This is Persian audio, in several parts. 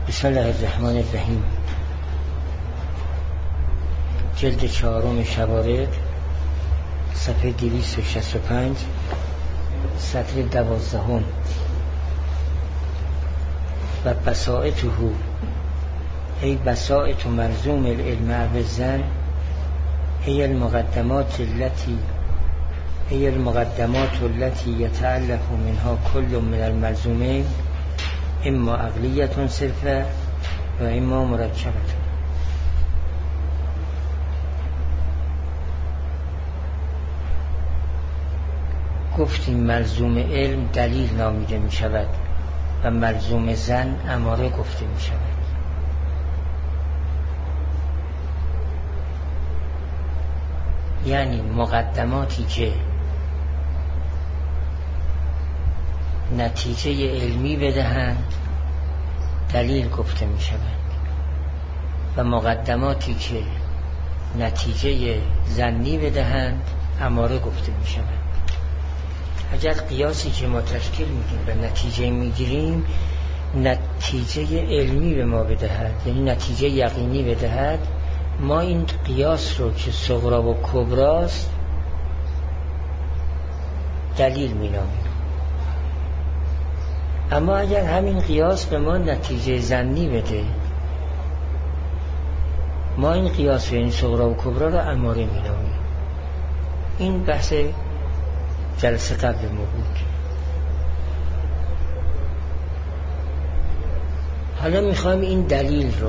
بسم الله الرحمن الرحیم. جلد 4 شوارد، صفحه 265، سطر 12. و بسائطه ای بسائط ملزوم العلم بالظن ای المقدمات التي يتألف منها كل من الملزومين اما عقلیت صرفه و اما مرکبت. گفتیم ملزوم علم دلیل نامیده می شود و ملزوم ظن اماره گفته می شود. یعنی مقدماتی که نتیجه علمی بدهند دلیل گفته می شود و مقدماتی که نتیجه ظنی بدهند اماره گفته می شود. اگر قیاسی که ما تشکیل میدیم و نتیجه میگیریم نتیجه علمی به ما بدهد، یعنی نتیجه یقینی بدهد، ما این قیاس رو که صغرا و کبراست دلیل مینامیم. اما اگر همین قیاس به ما نتیجه ظنی بده، ما این قیاس و این صغرا و کبرا رو اماره مینامیم. این بحث جلسه قبل ما بود. حالا میخوایم این دلیل رو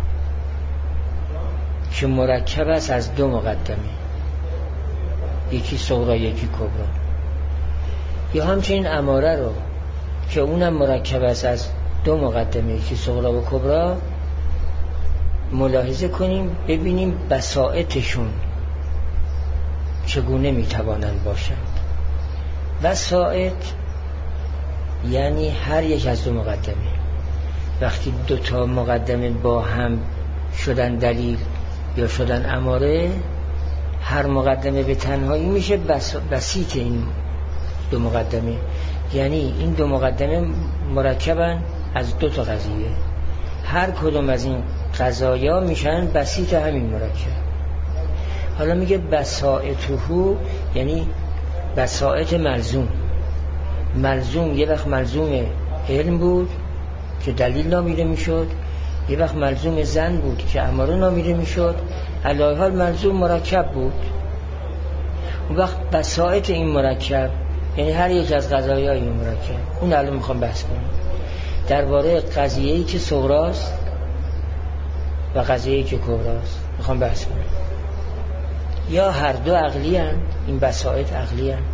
که مرکب است از دو مقدمه، یکی صغرا یکی کبرا، یا همچنین اماره رو که اونم مرکب است از دو مقدمه، یکی صغرا و کبرا، ملاحظه کنیم ببینیم بسائطشون چگونه میتوانند باشند. بسائط یعنی هر یک از دو مقدمه. وقتی دو تا مقدمه با هم شدن دلیل یا شدن اماره، هر مقدمه به تنهایی میشه بسیط این دو مقدمه. یعنی این دو مقدمه مرکبن از دو تا قضیه، هر کدوم از این قضایا میشن بسیط همین مرکب. حالا میگه بسائطه، یعنی بسائط ملزوم یه وقت ملزوم علم بود که دلیل نامیده میشد، یه وقت ملزوم ظن بود که اماره نامیده میشد، علی حال ملزوم مرکب بود. اون وقت بسائط این مرکب یعنی هر یک از قضایای این مرکب، اون الان میخوام بحث کنم درباره قضیه‌ای که صغراست و قضیه‌ای که کبراست. میخوام بحث کنم یا هر دو عقلی هستند، این بسائط عقلی هستند،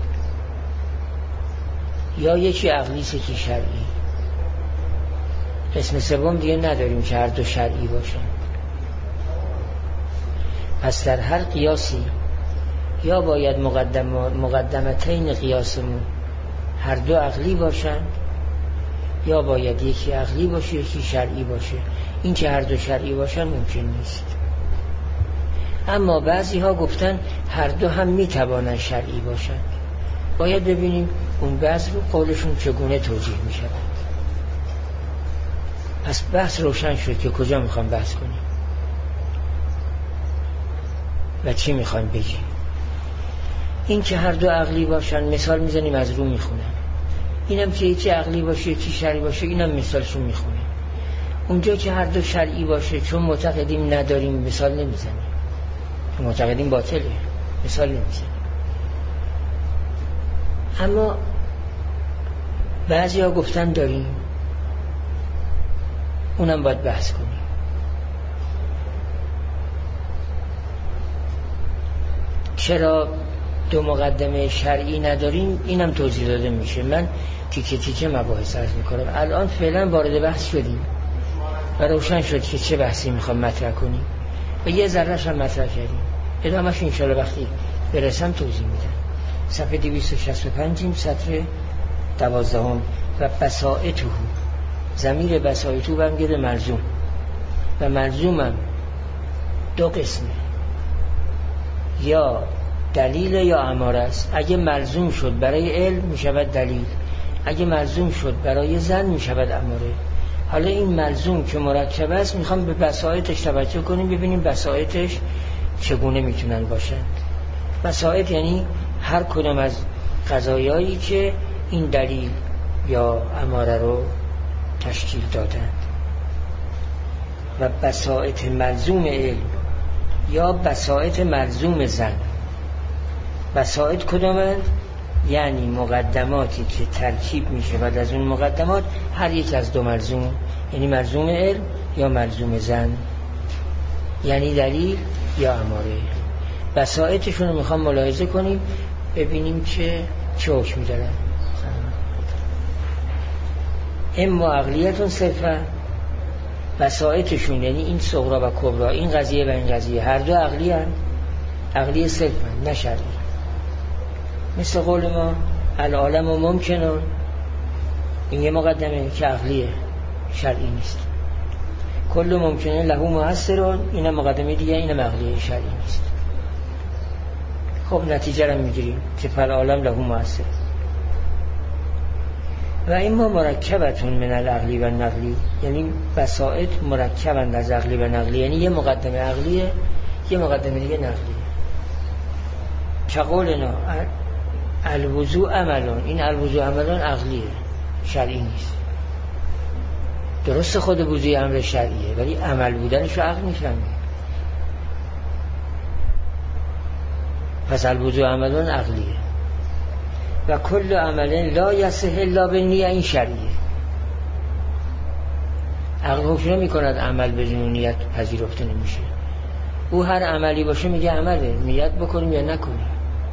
یا یکی عقلی است یکی شرعی. قسم سوم دیگه نداریم که هر دو شرعی باشن. پس در هر قیاسی یا باید مقدمتین قیاسمون هر دو عقلی باشن، یا باید یکی عقلی باشه یکی شرعی باشه. این که هر دو شرعی باشن ممکن نیست. اما بعضی ها گفتن هر دو هم میتوانن شرعی باشن. باید ببینیم اون بعض رو قولشون چگونه توجیه می شود. پس بحث روشن شد که کجا میخوام بحث کنیم و چی میخوایم بگیم. این که هر دو عقلی باشن مثال میزنیم از رو میخونم. اینم که یکی عقلی باشه یکی شرعی باشه اینم مثالشون میخونه. اونجا که هر دو شرعی باشه چون معتقدیم نداریم مثال نمیزنیم، معتقدیم باطله مثال نمیزنیم. اما بعضی ها گفتن داریم، اونم باید بحث کنیم. چرا دو مقدمه شرعی نداریم اینم توضیح داده میشه. من تیکه تیکه مباحث عرض میکنم. الان فعلا وارد بحث شدیم و روشن شد که چه بحثی میخوام مطرح کنیم و یه ذره‌اش هم مطرح کردیم. ادامه‌اش انشالله وقتی برسم توضیح میدم. صفحه 265 سطر 12. و بسائطه، ضمیر بسائطه برمیگرده به ملزوم و ملزومم دو قسمه، یا دلیل یا اماره است. اگه ملزوم شد برای علم میشود دلیل، اگه ملزوم شد برای ظن میشود اماره. حالا این ملزوم که مرکب است میخوام به بساطش توجه کنیم، ببینیم بساطش چگونه میتونن باشند. بساط یعنی هر کدام از قضایایی که این دلیل یا اماره رو تشکیل دادند. و بساط ملزوم علم یا بساط ملزوم زن. بساط کدامند؟ یعنی مقدماتی که ترکیب میشه بعد از اون مقدمات هر یک از دو ملزوم، یعنی ملزوم علم یا ملزوم زن، یعنی دلیل یا اماره. بساطشون رو میخوام ملاحظه کنیم ببینیم که چه حکمی دارن. اما عقلیتون صرفا بساطشون یعنی این صغرا و کبرا، این قضیه و این قضیه هر دو عقلی هستند، عقلی صرفا نه شرعی. مثل قول ما العالم و ممکنون، این یه مقدمه که عقلیه شرعی نیست. کل ممکنه له مؤثرون، این مقدمه دیگه، این عقلیه شرعی نیست. خب نتیجه رو میگیریم که فالعالم له مؤثر. و اما مرکبتون من العقلی و نقلی، یعنی بساط مرکبند از عقلی و نقلی، یعنی یه مقدمه عقلیه یه مقدمه دیگه نقلیه. که قولنا الوضوء عملون، این الوضوء عملون عقلیه شرعی نیست. درست خود وضوء امر شرعیه ولی عمل بودنش رو عقل میفهمه. پس الوضوء عملون عقلیه. و کل عمل لا یصح الا بالنیه، این شرعیه. عقل حکم میکند عمل بدون نیت پذیرفته نمیشه. او هر عملی باشه میگه عمله، نیت بکنیم یا نکنیم.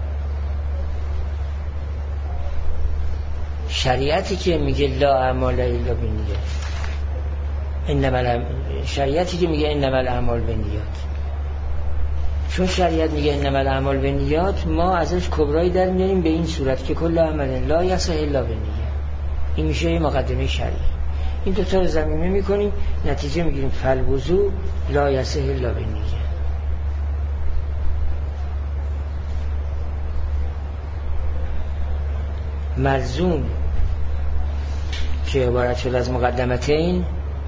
شریعتی که میگه لا اعمال الا بالنیات، شریعتی که میگه انما الاعمال بالنیات، چون شریعت میگه انما الاعمال بالنیات، ما ازش کبرایی در میاریم به این صورت که کل عمل لا یصح الا بالنیه. این میشه مقدمه شرعی. این دو تا رو ضمیمه میکنیم، نتیجه میگیریم فالوضوء لا یصح الا بالنیه. ملزوم که عبارت شد از مقدمتین،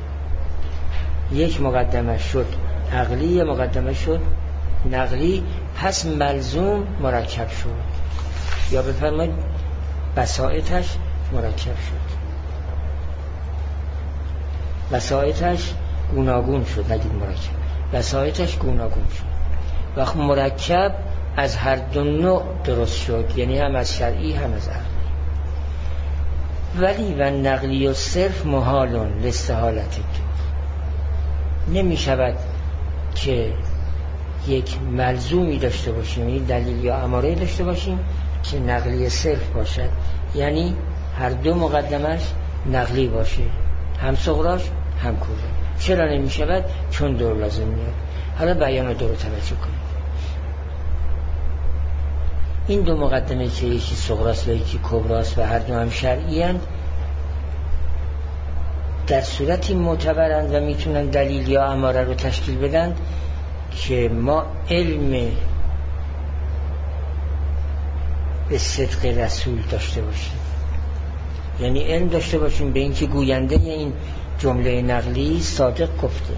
یک مقدمه شد عقلی، یک مقدمه شد نقلی، پس ملزوم مرکب شد، یا بفرمایید بساطش مرکب شد، بساطش گوناگون شد، نگید مرکب، بساطش گوناگون شد. وقت مرکب از هر دو نوع درست شد، یعنی هم از شرعی هم از عقلی. ولی و نقلی و صرف محالون لاستحالت تو، نمی شود که یک ملزومی داشته باشیم، یعنی دلیل یا اماره داشته باشیم که نقلی صرف باشد، یعنی هر دو مقدمش نقلی باشه، هم صغراش هم کبراش. چرا نمی شود؟ چون دور لازم میاد. حالا بیان دور رو توجه کنید. این دو مقدمه که یکی صغراست و یکی کبراست و هر دو هم شرعی اند، در صورتی معتبرند و میتونن دلیل یا اماره رو تشکیل بدن که ما علم به صدق رسول داشته باشیم، یعنی علم داشته باشیم به اینکه گوینده این جمله نقلی صادق گفته.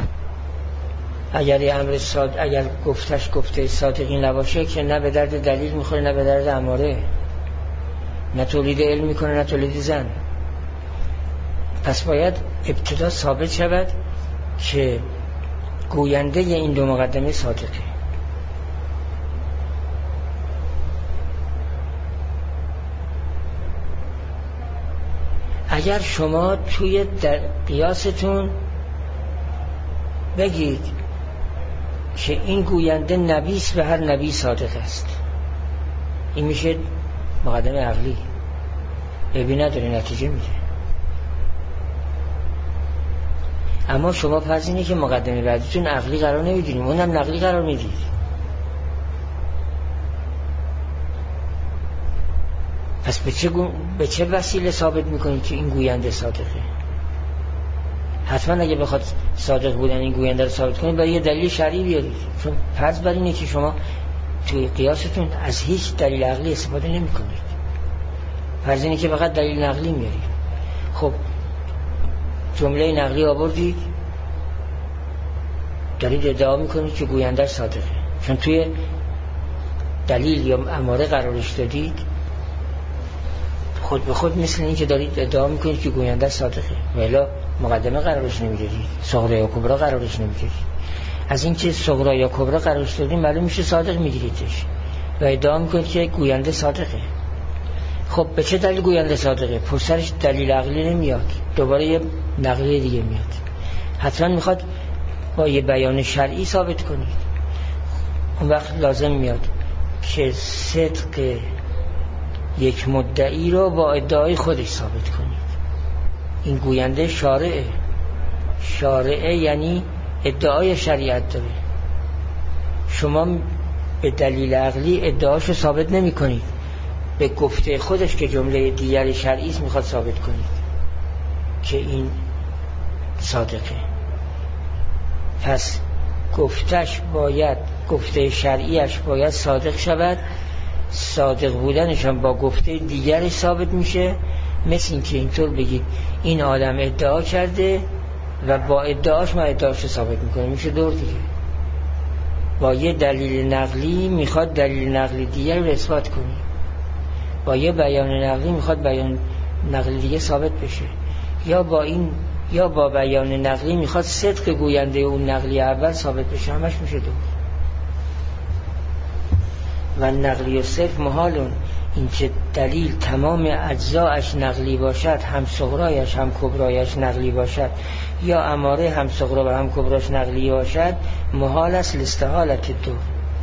اگر امر صادق، اگر گفتش گفته صادقی نباشه که نه به درد دلیل میخوره نه به درد اماره، نه تولید علم میکنه نه تولید زن. پس باید ابتدا ثابت شود که گوینده این دو مقدمه صادقه. اگر شما توی قیاستون بگید که این گوینده نبیست به هر نبی صادق است، این میشه مقدمه عقلی، عیبی نداره، نتیجه میده. اما شما فرض اینه که مقدمه بعدیتون عقلی قرار نمیدونیم، اونم نقلی قرار میدید. پس به چه وسیله ثابت میکنید که این گوینده صادقه؟ حتما اگه بخواد صادق بودن این گوینده رو ثابت کنید باید یه دلیل شرعی بیارید، چون فرض بر اینه که شما توی قیاستون از هیچ دلیل عقلی استفاده نمی کنید، فرض اینه که فقط دلیل نقلی میارید. خب جمله نقلی آوردید، دارید ادعا میکنید که گوینده صادقه، چون توی دلیل یا اماره قرارش دادید. خود به خود مثل این که دارید ادعا میکنید که گوینده صادقه، ولی مقدمه قرارش نمیدادید، صغرا یا کبرا قرارش نمیدادید. از این که صغرا یا کبرا قرارش دادید معلوم میشه صادق میگیریدش و ادعا میکنید که گوینده صادقه. خب به چه دلیل گوینده صادقه؟ پشتش دلیل عقلی نمیاد، دوباره یه نقلی دیگه میاد. حتما میخواد با یه بیان شرعی ثابت کنید. اون وقت لازم میاد که صدق یک مدعی رو با ادعای خودش ثابت کنید. این گوینده شارعه یعنی ادعای شریعت داره. شما به دلیل عقلی ادعاشو ثابت نمی کنید، به گفته خودش که جمله دیگر شرعی است میخواد ثابت کنید که این صادقه. پس گفته شرعیش باید صادق شود. صادق بودنشان با گفته دیگرش ثابت میشه. مثل این که اینطور بگید این آدم ادعا کرده و با ادعاش ما ادعاشو ثابت میکنه، میشه دور دیگه. با یه دلیل نقلی میخواد دلیل نقلی دیگر رو اثبات کنی، با یه بیان نقلی میخواد بیان نقلی دیگه ثابت بشه، یا با بیان نقلی میخواد صدق گوینده اون نقلی اول ثابت بشه، همش میشه دور. و نقلی و صرف محالون، این که دلیل تمام اجزایش نقلی باشد، هم صغرایش هم کبرایش نقلی باشد، یا اماره هم صغرا و هم کبراش نقلی باشد، محال است لاستحالت دور.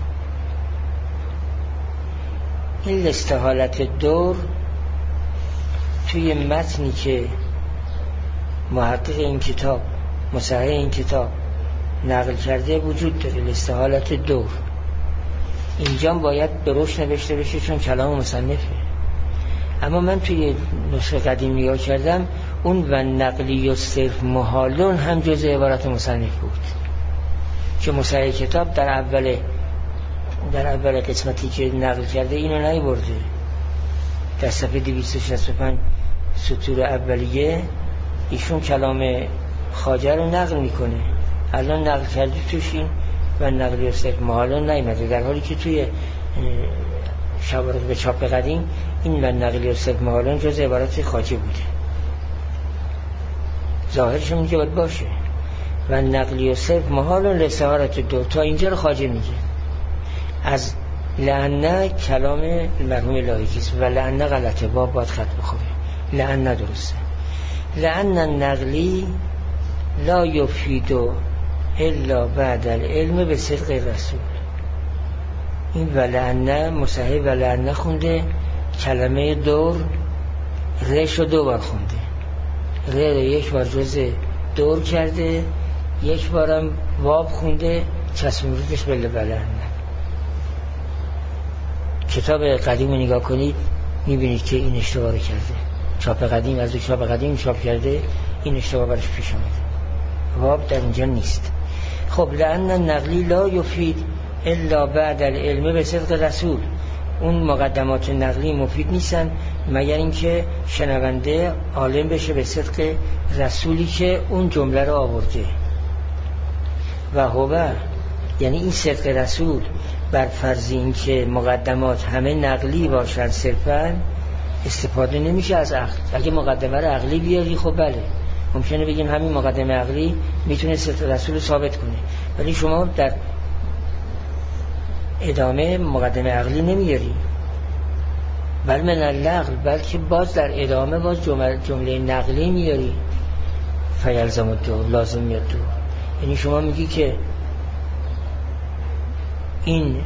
این لاستحالت دور توی متنی که محقق این کتاب مصحح این کتاب نقل کرده وجود داره، لاستحالت دور. اینجا باید به روش نوشته بشه چون کلام مصنفه، اما من توی نسخه قدیم نگاه کردم اون و نقلی و صرف محالون هم جزء عبارت مصنف بود که مصحح کتاب در اول قسمتی که نقل کرده اینو نیورده. در صفحه 265 سطور اولیه ایشون کلام خواجه رو نقل میکنه، الان نقل کرده توش این و نقلی و صرف محالون نیامده، در حالی که توی شوارق به چاپ قدیم این و نقلی و صرف محالون جز عبارت خواجه بوده. ظاهرش میگه که باید باشه و نقلی و صرف محالون لاستحالت دور. تا اینجا رو خواجه میگه. از لعنه کلام مرحوم لاهیکیست و لعنه غلطه، باید خط بخوره، لعنه درسته. لعنه نقلی لا یفیدو الا بعد العلم به صدق رسول. این ولعنه مصحح ولعنه خونده، کلمه دور رش رو 2 بار خونده، ر رو 1 بار جز دور کرده، 1 بارم واب خونده چسبوندش به ولعنه. کتاب قدیم رو نگاه کنید میبینید که این اشتباه رو کرده. چاپ قدیم از چاپ قدیم چاپ کرده، این اشتباه برش پیش آمده، واب در اینجا نیست. خب لأن النقلی لا یفید الا بعد العلم به صدق رسول. اون مقدمات نقلی مفید نیستن مگر اینکه شنونده عالم بشه به صدق رسولی که اون جمله رو آورده. و هو یعنی این صدق رسول بر فرض این که مقدمات همه نقلی باشن صرفا استفاده نمیشه از عقل. اگه مقدمه رو عقلی بیاری خب بله ممکنه بگیم همین مقدمه عقلی میتونه صدق رسول ثابت کنه، ولی شما در ادامه مقدمه عقلی نمیاری، بل من النقل، بلکه باز در ادامه باز جمله نقلی میاری، فیلزم الدور، لازم میاد دور. یعنی شما میگی که این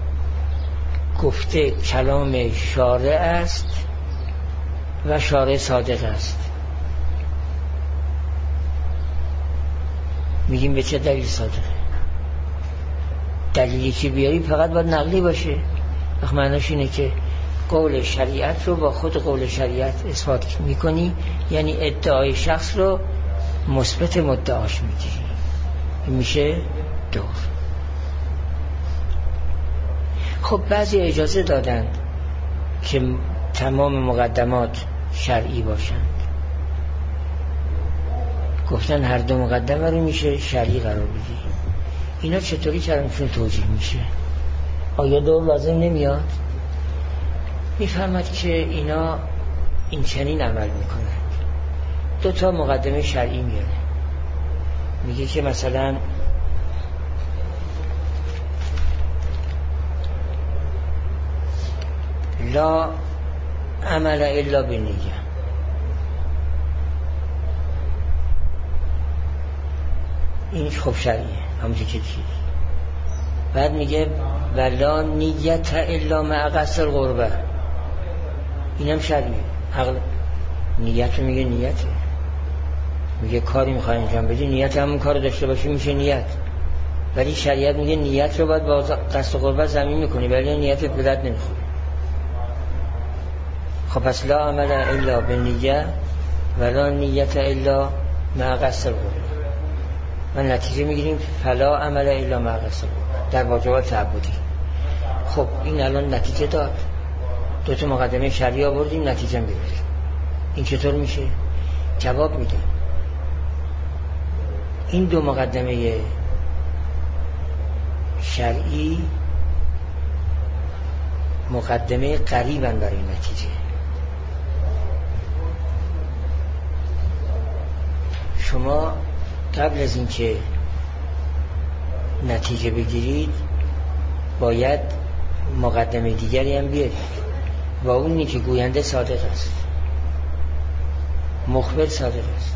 گفته کلام شارع است و شارع صادق است. میگیم به چه دلیل صادقه؟ دلیلی که بیاری فقط باید نقلی باشه. معناش اینه که قول شریعت رو با خود قول شریعت اثبات میکنی، یعنی ادعای شخص رو مثبت مدعاش میگیری، میشه دور. خب بعضی اجازه دادند که تمام مقدمات شرعی باشند، گفتن هر دو مقدمه رو میشه شرعی قرار بدی. اینا چطوری چرمشون توجیه میشه؟ آیا دور لازم نمیاد؟ میفهمد که اینا این چنین عمل میکنند. دو تا مقدمه شرعی میاره، میگه که مثلا لا عمل الا بالنیه، این خب شرعیه همونجا که چیز. بعد میگه ولا نیت الا مع قصد القربه، اینم شرعیه. نیت رو میگه نیته، میگه کاری میخوای انجام بدی نیت همون کار داشته باشی میشه نیت، ولی شریعت میگه نیت رو باید با قصد قربت ضمیر میکنی ولی نیت به درد نمیخوره. خب پس لا عمل الا بالنیه ولا نیت الا مع قصد القربه و نتیجه میگیریم فلا عمل الا مع قصد القربه در واجبات تعبدی. خب این الان نتیجه داد، دو تا مقدمه شرعی آوردیم نتیجه میگیریم. این چطور میشه؟ جواب میده این دو مقدمه شرعی مقدمه قریبن برای نتیجه. شما قبل از اینکه نتیجه بگیرید باید مقدمه دیگری هم بیارید و اونی که گوینده صادق است، مخبر صادق است.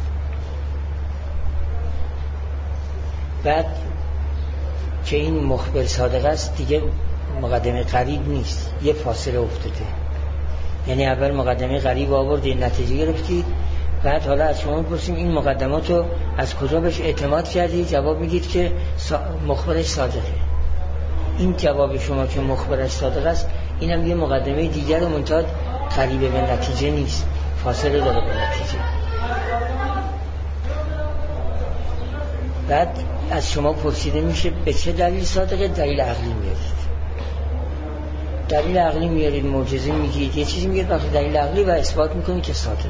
بعد که این مخبر صادق است دیگه مقدمه قریب نیست، یه فاصله افتاده. یعنی اول مقدمه قریب آوردید نتیجه گرفتید، بعد حالا از شما بپرسیم این مقدمات رو از کجا بهش اعتماد کردید؟ جواب میگید که مخبرش صادقه. این جواب شما که مخبرش صادق است اینم یه مقدمه دیگر منتها قریب به نتیجه نیست، فاصله داره به نتیجه. بعد از شما پرسیده میشه به چه دلیل صادقه؟ دلیل عقلی میارید. دلیل عقلی میارید، معجزه میگید، یه چیزی میگید وقتی دلیل عقلی و اثبات میکنید که صادقه.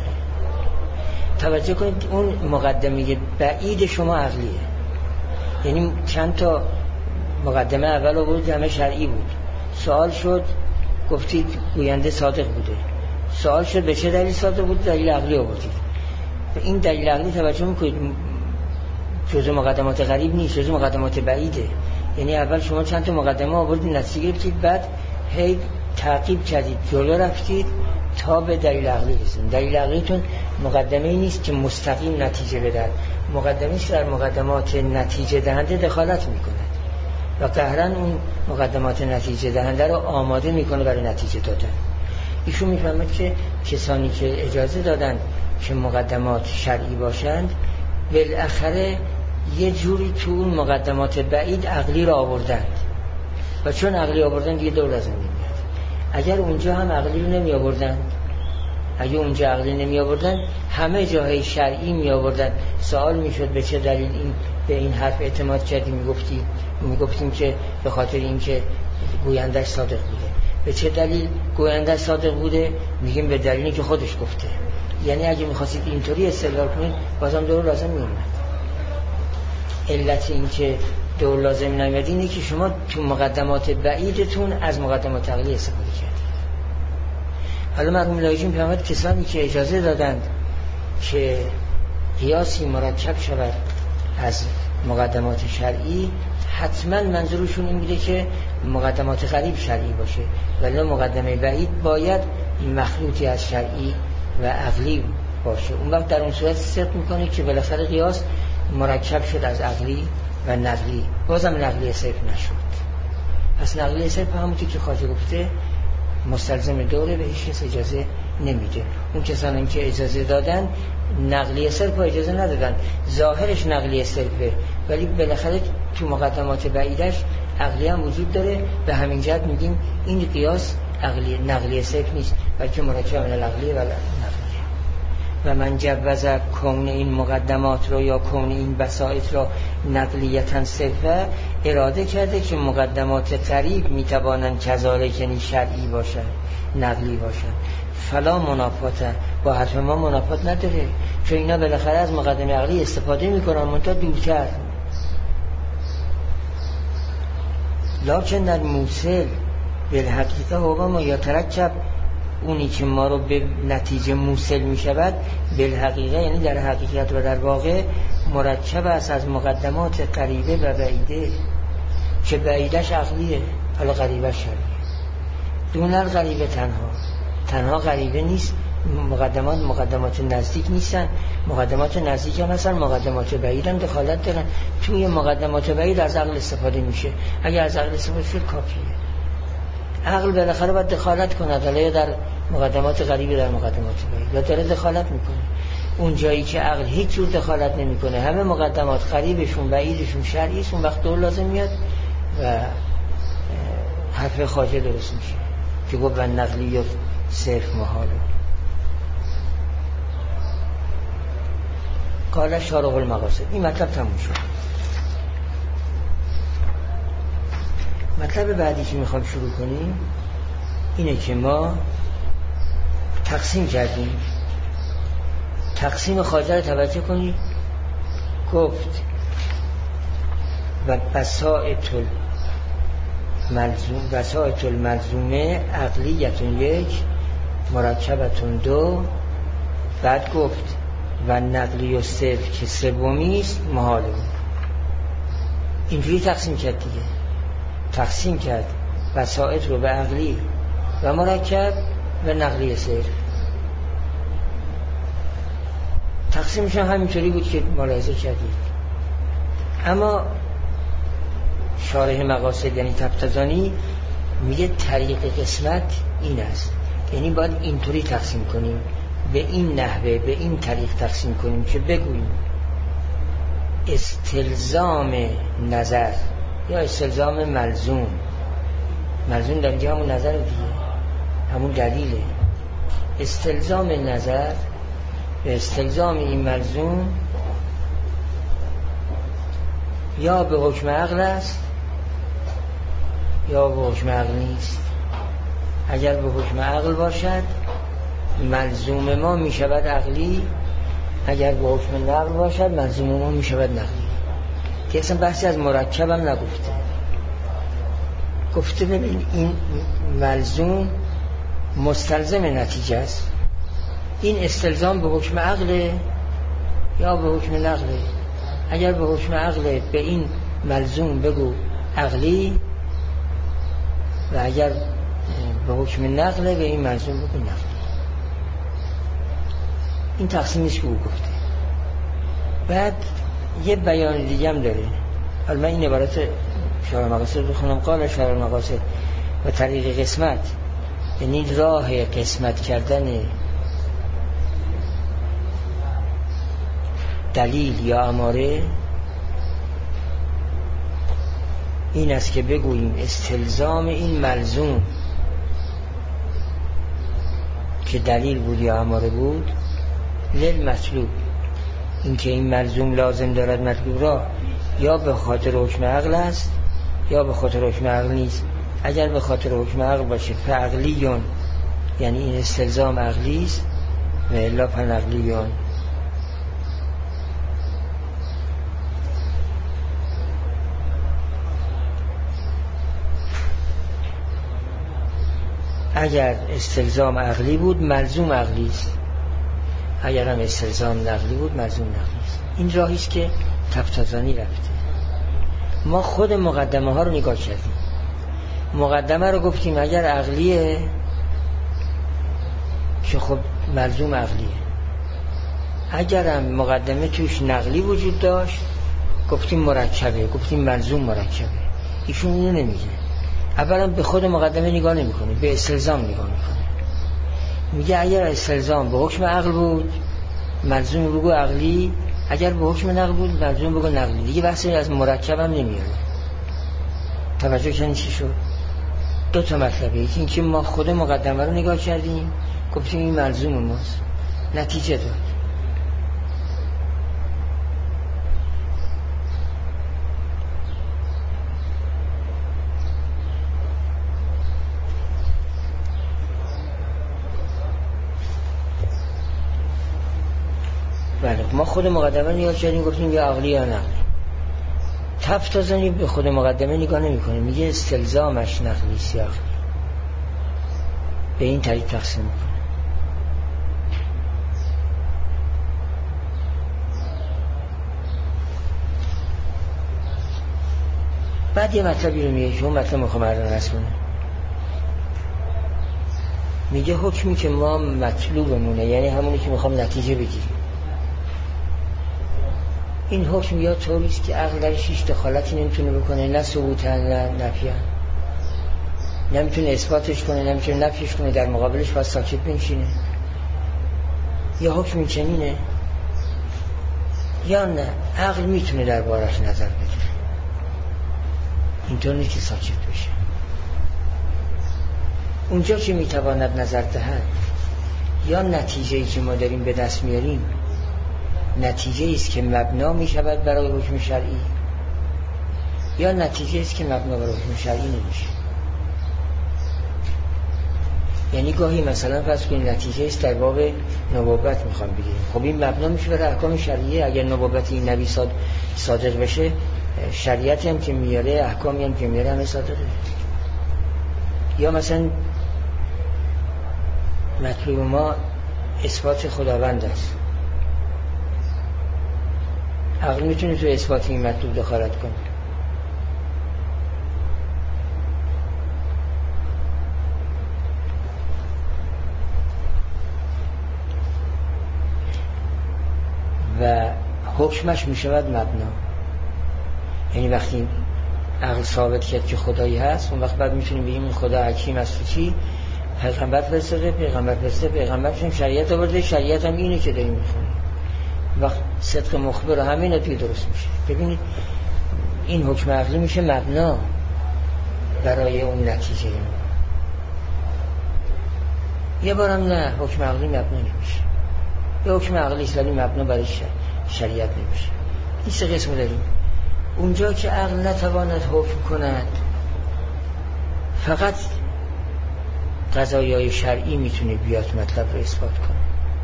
توجه کنید اون مقدمه بعید شما عقلیه، یعنی چند تا مقدمه اول آورد همه شرعی بود، سوال شد گفتید گوینده صادق بوده، سوال شد به چه دلیل صادق بود؟ دلیل عقلی آوردید. این دلیل عقلی توجه میکنید جزء مقدمات غریب نیست، جزء مقدمات بعیده. یعنی اول شما چند تا مقدمه آوردید نتیجه گرفتید، بعد هی تعقیب کردید جلو رفتید تا به دلیل عقلی رسیدید. دلیل عقلیتون مقدمه ای نیست که مستقیم نتیجه بده، مقدمه است در مقدمات نتیجه دهنده دخالت میکنه و قهرن اون مقدمات نتیجه دهنده رو آماده میکنه برای نتیجه دادن. ایشون میفهمد که کسانی که اجازه دادن که مقدمات شرعی باشند بالاخره یه جوری تو اون مقدمات بعید عقلی رو آوردند و چون عقلی آوردن دیگه دور لازم نمیاد. اگر اونجا هم عقلی رو نمی آوردن، اگه اونجا عقلی نمی آوردن همه جاهای شرعی می آوردن، سوال می شد به چه دلیل این به این حرف اعتماد کردیم؟ میگفتیم که به خاطر این که گویندش صادق بوده. به چه دلیل گویندش صادق بوده؟ میگیم به دلیلی که خودش گفته. یعنی اگه میخواستید اینطوری استدلال کنید بازم دور لازم میومد. علت این که دور لازم نمیاد اینه که شما تو مقدمات بعیدتون از مقدمات عقلی استفاده کردید. حالا مرحوم لاجین پیامد کسانی که اجازه دادند که قیاسی مرکب شود از مقدمات شرعی حتما منظورشون این بوده که مقدمات غریب شرعی باشه، ولی مقدمه بعید باید مخلوطی از شرعی و عقلی باشه. اون وقت در اون صورت صدق میکنه که بالاخره قیاس مرکب شد از عقلی و نقلی، بازم نقلی صرف نشد. پس نقلی صرف همونطور که خواجه گفته مستلزم دوره به هیچ کس اجازه نمیده. اون کسانی که اجازه دادن نقلی صرف اجازه ندادن، ظاهرش نقلی صرفه ولی بالاخره تو مقدمات بعیدش عقلی هم وجود داره. به همین جهت میگیم این قیاس عقلی نقلی صرف نیست بلکه مرکب من العقلی و نقلیه. و من جوز کون این مقدمات رو یا کون این بسائط رو نقلیتاً صرفه اراده کرده که مقدمات قریب میتوانند کذالک یعنی شرعی باشن، نقلی باشن. فلا منافات با حرف ما منافات نداره. چون اینا بالاخره از مقدمه عقلی استفاده میکنن منتها دورتر. لکن در موصل بالحقیقه هو ما یا ترکب، اونی که ما رو به نتیجه موصل میشود بالحقیقه، یعنی در حقیقت و در واقع مرکب است از مقدمات قریبه و بعیده، که بعیدش عقلیه حالا قریبش شریعه. دون القریبه تنها قریبه نیست، مقدمات نزدیک نیستن، مقدمات نزدیک هم هستن، مقدمات بعید هم دخالت دارن. توی مقدمات بعید از عقل استفاده میشه، اگر از عقل استفاده شد کافیه. عقل بالاخره باید دخالت کنه، یا در مقدمات قریبه در مقدمات بعید، یا داره دخالت میکنه. اون جایی که عقل هیچ جور دخالت نمیکنه، همه مقدمات قریبشون بعیدشون شرعیشون، وقت دور لازم میاد و حرف خواجه درست میشه که گفت و نقلی و صرف محاله. قال شارح المقاصد. این مطلب تموم شد. مطلب بعدی که میخوام شروع کنیم اینه که ما تقسیم کردیم. تقسیم خواجه رو توجه کنید. گفت و بساط الملزومه عقلیتون 1 مرکبتون 2. بعد گفت و نقلی و صرف که سومیست محاله. اینجوری تقسیم کرد دیگه. تقسیم کرد بساط رو به عقلی و مرکب و نقلی صرف. تقسیمش هم همینطوری بود که ملاحظه کردید. اما شارح مقاصد یعنی تبتزانی میگه طریق قسمت این است، یعنی باید اینطوری تقسیم کنیم، به این نحوه به این طریق تقسیم کنیم که بگوییم استلزام نظر یا استلزام ملزوم در اینجا همون نظر دیگه، همون دلیله. استلزام نظر و استلزام این ملزوم یا به حکم عقل است یا به حکم عقل نیست. اگر به حکم عقل باشد ملزوم ما می شود عقلی، اگر به حکم نقل باشد ملزوم ما می شود نقلی. که اصلا بحثی از مرکب هم نگفته. گفته ببین این ملزوم مستلزم نتیجه است، این استلزام به حکم عقل یا به حکم نقله. اگر به حکم عقل به این ملزوم بگو عقلی، و اگر به حکم نقله به این ملزوم بگو نقلی. این تقسیمیش که او گفته. بعد یه بیان دیگه هم داره. حالا من این عبارت شارح مقاصد رو بخونم. قال شارح مقاصد و طریق قسمت، یعنی راه قسمت کردن دلیل یا اماره این است که بگوییم استلزام این ملزوم که دلیل بود یا اماره بود لیل مطلوب، این که این ملزوم لازم دارد مطلوب را یا به خاطر حکم عقل است یا به خاطر حکم عقل نیست. اگر به خاطر حکم عقل باشه فعقلیون، یعنی این استلزام عقلی است، و الا فنقلیون. اگر استلزام عقلی بود ملزوم عقلی است، اگر هم استلزام نقلی بود ملزوم نقلی است. این راهی است که تبتزانی رفته. ما خود مقدمه ها رو نگاه کردیم. مقدمه رو گفتیم اگر عقلیه که خب ملزوم عقلیه، اگر هم مقدمه توش نقلی وجود داشت گفتیم مرکبه، گفتیم ملزوم مرکبه. ایشون اینو نمیگه. اولا به خود مقدمه نگاه نمیکنه، به استلزام نگاه میکنه. میگه اگر استلزام به حکم عقل بود ملزوم بگو عقلی، اگر به حکم نقل بود ملزوم بگو نقلی. دیگه بحثی از مرکب هم نمیاره. توجه کنید چی شد؟ دو تا مطلبه. یکی این که ما خود مقدمه رو نگاه کردیم گفتیم این ملزوم ماست، نتیجه داد. ما خود مقدمه نیاز کردیم گفتیم یا عقلی یا نقلی. تفتازانی به خود مقدمه نگاه نمی کنه، میگه استلزامش نقلی است یا عقلی، به این طریق تقسیم میکنه. بعد یه مطلبی رو میگه که اون مطلب میخوام الان رسمونه. میگه حکمی که ما مطلوبمونه، یعنی همونی که میخوام نتیجه بگیریم، این حکم یا طوریست که عقل درش هیچ دخالتی نمیتونه بکنه، نه ثبوتا نه نفیا، نمیتونه اثباتش کنه نمیتونه نفیش کنه، در مقابلش باید ساکت بنشینه. یا حکم چنینه یا نه عقل میتونه دربارش نظر بگیره، اینطور نیست که ساکت بشه. اونجا که میتواند نظر دهد، یا نتیجه‌ای که ما داریم به دست میاریم نتیجه است که مبنا میشود برای حکم شرعی، یا نتیجه است که مبنا برای حکم شرعی نمیشه. یعنی گاهی مثلا فرض کنید نتیجه است در باب نبوت میخوام بگیریم، خب این مبنا میشه برای احکام شرعیه. اگر نبوت این نبی صادق بشه، شریعتی هم که میاره، احکامی هم که میاره همه صادقه. یا مثلا مطلوب ما اثبات خداوند است، عقل میتونه تو اثبات این مطلوب دخالت کنه. و حکمش میشود مبنا. یعنی وقتی عقل ثابت کرد که خدایی هست، اون وقت بعد میتونیم بگیم این خدا حکیم است. تو چی؟ پیغمبر فرستاده، پیغمبر شریعت آورده، شریعت هم اینه که داریم میخونیم. وقت صدق مخبر و همین توی درست میشه. ببینید این حکم عقلی میشه مبنا برای اون نتیجه. یه بارم نه، حکم عقلی مبنا نمیشه. یه حکم عقلی است ولی مبنا برای شریعت نمیشه. این سه قسم داریم. اونجا که عقل نتواند حکم کند، فقط قضایای شرعی میتونه بیاد مطلب رو اثبات کنه.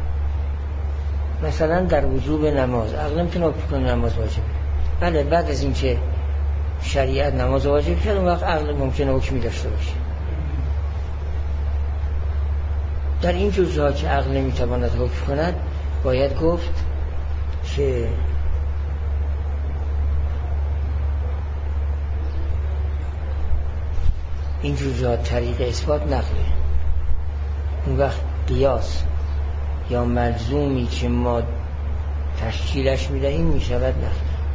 مثلا در وجوب نماز عقل میتونه حکم کنه نماز واجبه. بله، بعد از اینکه شریعت نماز واجب کرد، اون وقت عقل ممکنه حکمی داشته باشه. در این جزئیات که عقل نمیتواند حکم کند، باید گفت که این جزئیات طریق اثبات نقله. اون وقت قیاس یا ملزومی که ما تشکیلش میدهیم میشود نقل.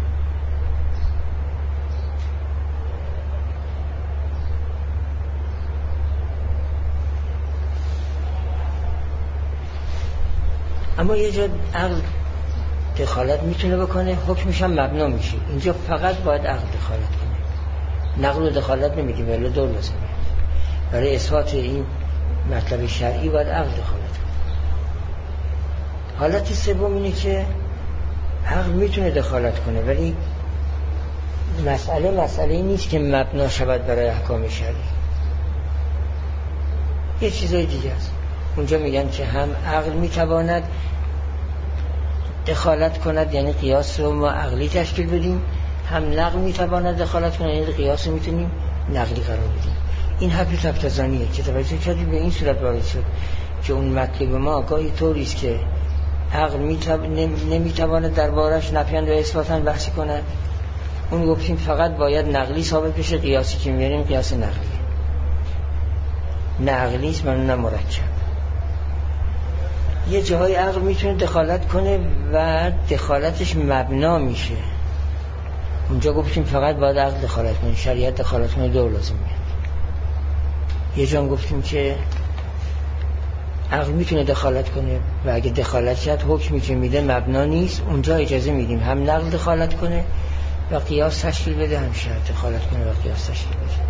اما یه جا عقل دخالت میتونه بکنه، حکمش هم مبنا میشه. اینجا فقط باید عقل دخالت کنه، نقل و دخالت نمیگیم، ولی دور لازمه. برای اثبات این مطلب شرعی باید عقل دخالت کنه. حالت سوم اینه که عقل میتونه دخالت کنه، ولی مسئله نیست که مبنا شود برای احکام شرعی. یه چیزای دیگه است. اونجا میگن که هم عقل میتواند دخالت کند، یعنی قیاس رو ما عقلی تشکیل بدیم، هم نقل میتواند دخالت کند، یعنی قیاس رو میتونیم نقلی قرار بدیم. این حرف تفتزانیه که توجه کردیم به این صورت وارد شد که اون مطلب ما گاهی طوریست که عقل نمیتواند دربارش نفیان و اثباتاً بحثی کند. اون گفتیم فقط باید نقلی ثابت بشه، قیاسی که میاریم قیاس نقلی، نه عقلیست من نه مرکب. یه جاهای عقل میتونه دخالت کنه و دخالتش مبنا میشه. اونجا گفتیم فقط باید عقل دخالت کنه، شریعت دخالت کنه دور لازم میاد. یه جا گفتیم که عقل میتونه دخالت کنه و اگه دخالت شد حکمی که میده مبنا نیست، اونجا اجازه میدیم هم نقل دخالت کنه و قیاس تشکیل بده، هم شرط دخالت کنه و قیاس تشکیل بده.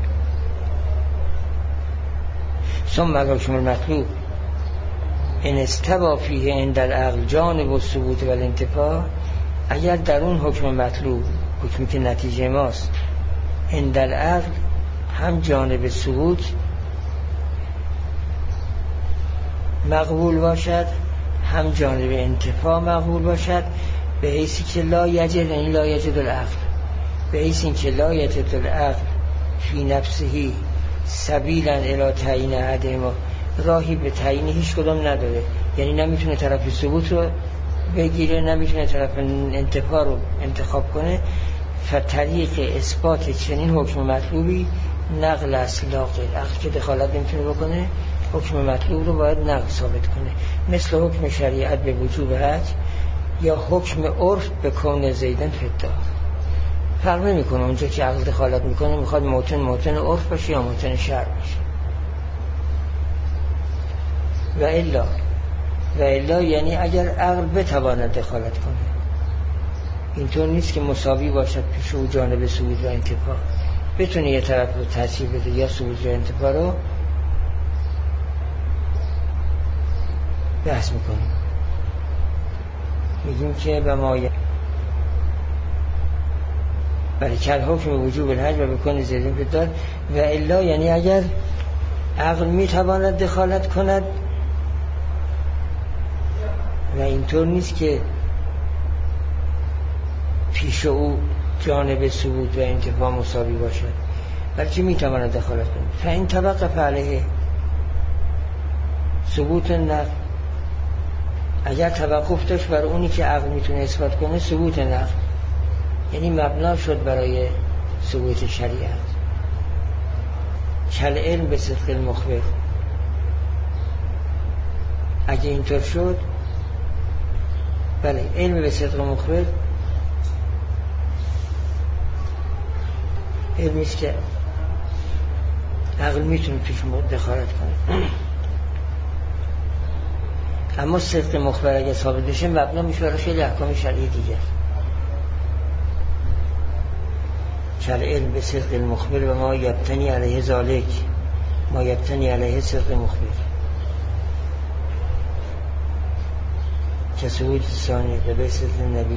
ثم الحکم المطلوب ان استوى فیه عند العقل جانب الثبوت و الانتفاع. اگر در اون حکم مطلوب، حکمی که نتیجه ماست، عند العقل هم جانب ثبوت مقبول باشد، هم جانب انتفاع مقبول باشد به حیثی که لا یجد، یعنی لا یجد العقل، به حیثی که لا یجد العقل فی نفسهی سبیلا الی تعیین عدم، راهی به تعیین هیچ کدام نداره، یعنی نمیتونه طرف ثبوت رو بگیره، نمیتونه طرف انتفاع رو انتخاب کنه. فطریق اثبات چنین حکم مطلوبی نقل است لا غیر. عقل که دخالت نمیتونه بکنه، حکم مطلوب رو باید نقل ثابت کنه، مثل حکم شریعت به وجوب حج یا حکم عرف به کون زیدن فدار. فرق نمیکنه اونجا که عقل دخالت میکنه میخواد موطن عرف باشه یا موطن شرع باشه. و الا یعنی اگر عقل بتواند دخالت کنه، اینطور نیست که مساوی باشد پیش او جانب ثبوت و انتفاع، بتونه یه طرف رو ترجیح بده یا ثبوت و انتفاع رو بحث میکنیم. میگیم که به ما برای کل حکم وجوب الحج و بکن زیدن فدار. و الا یعنی اگر عقل میتواند دخالت کند و اینطور نیست که پیش او جانب ثبوت و انتفاع مساوی باشد، بلکه میتواند دخالت کند. فاین توقف علیه ثبوت نقل، اگر توقف داشت بر اونی که عقل میتونه اثبات کنه، ثبوت نقل یعنی مبنا شد برای ثبوت شریعت. کل علم به صدق المخبر، اگه اینطور شد، بله علم به صدق مخبر علمیست که عقل میتونه پیش دخالت کنه. اما صدق مخبر اگه ثابت بشه مبنا میشه برای خیلی احکام شرعی دیگه. کل علم به صدق المخبر و ما یبتنی علیه ذالک، ما یبتنی علیه صدق مخبر که ثبوت ثانی و به صدق نبی.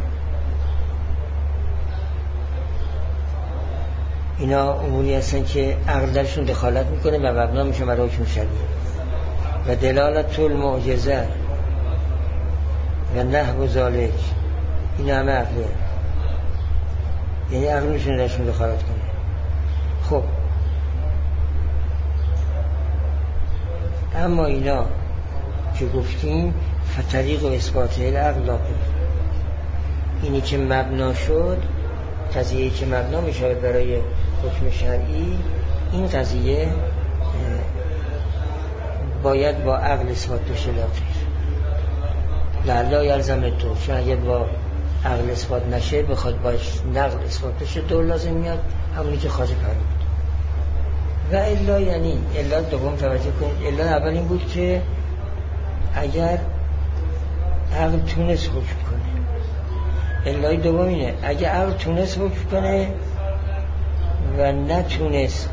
اینا اموری هستن که عقل درشون دخالت میکنه و مبنا میشه برای حکم شرعی. و دلالت المعجزه و نحو ذالک، این همه عقله، یعنی عقل میتونه درشون دخالت کنه. خب اما اینا که گفتیم فطریق و اثبات العقل لا غیر، اینی که مبنا شد، قضیه‌ای که مبنا میشه برای حکم شرعی، این قضیه باید با عقل اثبات بشه لا غیر. لا یلزم تو، چون اگر با عقل اثبات نشه بخواد باش نقل اثبات بشه، دور لازم میاد، همونی که خواجه فرمود. و الا یعنی الا دوم توجه کنید، الا اول این بود که اگر عقل تونست حکم کنه، الای دوم اینه اگر عقل تونست حکم کنه و نتونست،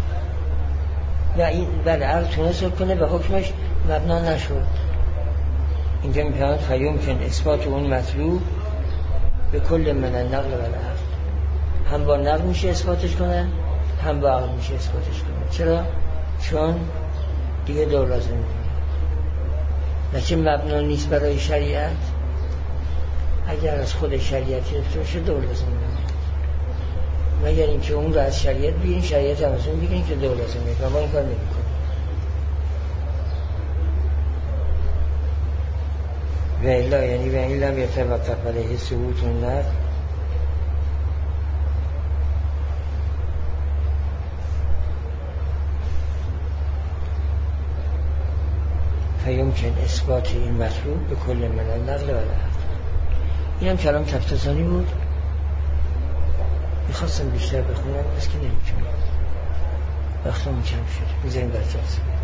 و این بله عقل تونست حکم کنه و حکمش مبنا نشد، اینجا میفهمد خیوم کن اثبات اون مطلوب به کل من النقل و العقل، هم با نقل میشه اثباتش کنه، هم با عقل میشه اثباتش کنه. چرا؟ چون دیگه دور لازم میکنه. لیکن مبنا نیست برای شریعت، اگر از خود شریعت گرفته باشه دور لازم میکنه، مگر اینکه اون رو از شریعت بگیرین، شریعت هم از اون بگیرین که دور لازم میکنه. ما این کار نمیکنه. و الا یعنی و این لم یتوقف علیه ثبوت النقل فیمکن اثبات این مطلوب به کل من النقل و العقل. این هم کلام تفتزانی بود، میخواستم بیشتر بخونم بس که نمیتونم، وقتمون کم شد، میذاریم در جلسه.